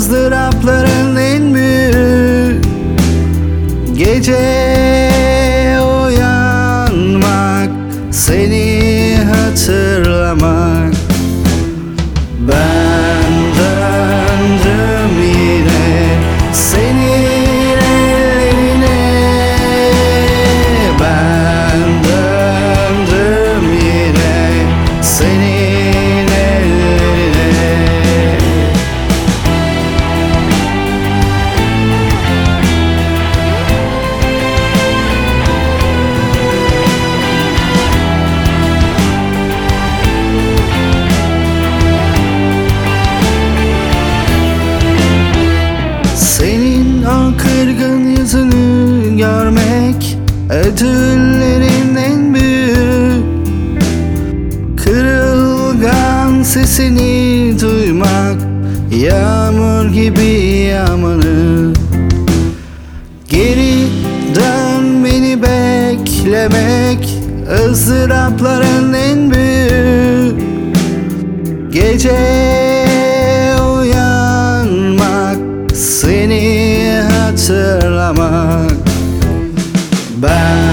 ızdırapların en büyük. Gece uyanmak, seni hatırlamak. Ben döndüm yine senin ellerine. Ben döndüm yine senin ellerine. Senin o kırgın yüzünü görmek ödüllerin en büyük. Kırılgan sesini duymak yağmur gibi yağmanı. Geri dön beni beklemek ızdırapların en büyük. Gece uyanmak, seni hatırlamak. Ben